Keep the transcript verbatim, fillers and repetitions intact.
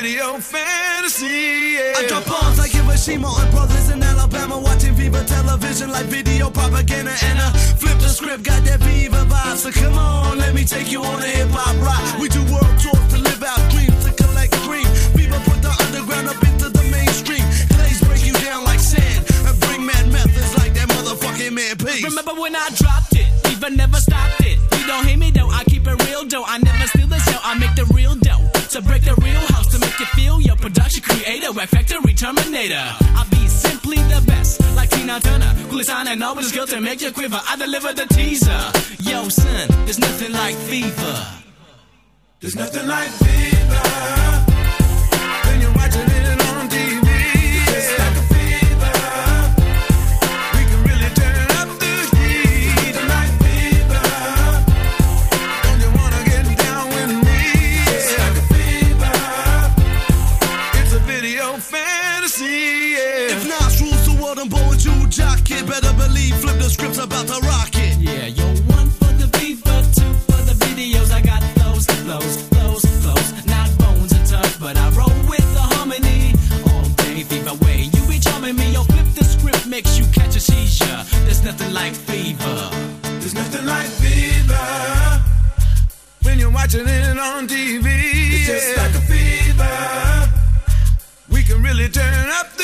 video fantasy, yeah. I drop bombs like Hiroshima on brothers in Alabama, watching Viva television like video propaganda, and I flip the script, got that Viva vibe. So come on, let me take you on a hip hop ride. We do world tours to live out dreams, to collect cream. Viva put the underground up into the mainstream. Clays break you down like sand and bring mad methods like that motherfucking man Peace. Remember when I dropped it? Viva never stopped it. You don't hate me though, I keep it real though. I never steal the show, I make the real dough. To break the real house, to make you feel your production creator, Wax Factory Terminator. I be simply the best, like Tina Turner, coolest on and always skill to make you quiver. I deliver the teaser. Yo son, there's nothing like Fever. There's nothing like Fever. When you're watching it on T V, it's like a fever. We can really turn up the heat like Fever. Don't you wanna get down with me? It's like a fever. It's a video fantasy, yeah. If Nas rules the world and Bo and Jew jock it, better believe flip the script's about to rock it. Yeah, yo, one for the Fever, two for the videos. I got those, flows, flows, flows, not bones and touch, but I roll with the harmony. All day, Fever way, you be charming me. Yo, flip the script, makes you catch a seizure. There's nothing like Fever. There's nothing like Fever. When you're watching it on T V, it's just like a fever. We can really turn up the